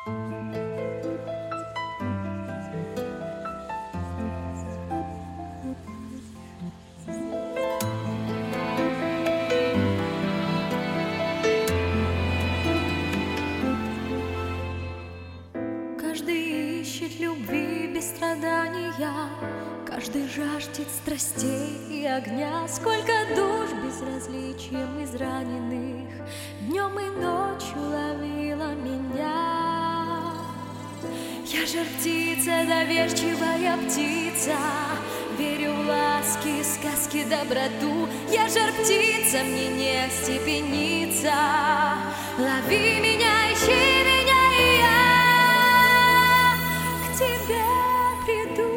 Каждый ищет любви без страдания, каждый жаждет страстей и огня. Сколько душ безразличием израненных днем и ночью ловила меня. Я жар птица, доверчивая птица, верю в ласки, сказки, доброту. Я жар птица, мне не остепениться. Лови меня, ищи меня, и я к тебе приду.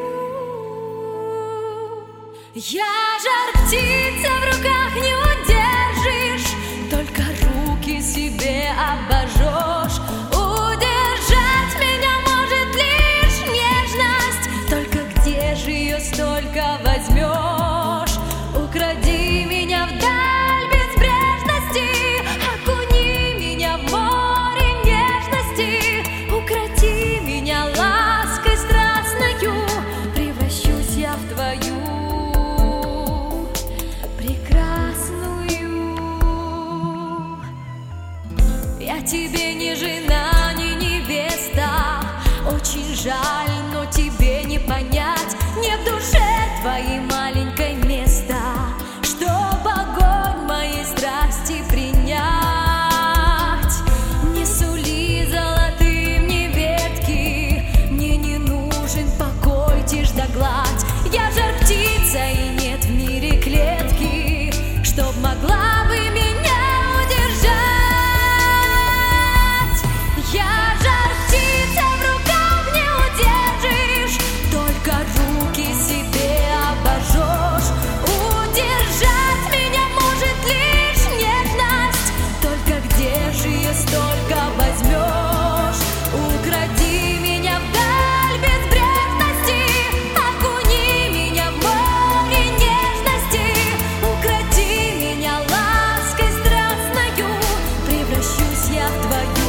Я жар птица, в руках не удержишь, только руки себе обожжешь. Удержать меня может лишь нежность, только где же ее столько возьмешь? Укради меня вдаль безбрежности, окуни меня в море нежности, укроти меня лаской страстною, превращусь я в твою прекрасную. Я тебе не жена, не невеста, очень жаль, но тебе не понять. Нет в душе твоей маленькой места, чтоб огонь моей страсти принять. Не сули золотым мне ветки, мне не нужен покой, тишь да гладь. Я жар птица, и нет в мире клетки, чтоб могла бы меня удержать. Я жар птица, в руках не удержишь, только руки себе обожжешь. Удержать меня может лишь нежность, только где же ее столько возьмешь? Укради меня вдаль безбрежности, окуни меня в море нежности, укроти меня лаской страстною, превращусь я в твою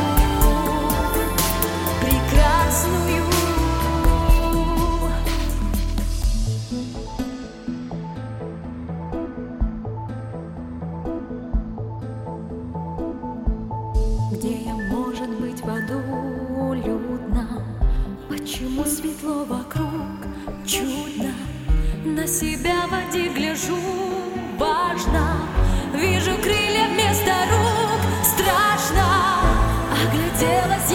прекрасную. Где я, может быть, в аду людно? Почему светло вокруг? Чудно. На себя в воде гляжу, важно. Вижу крылья вместо рук, страшно. Огляделась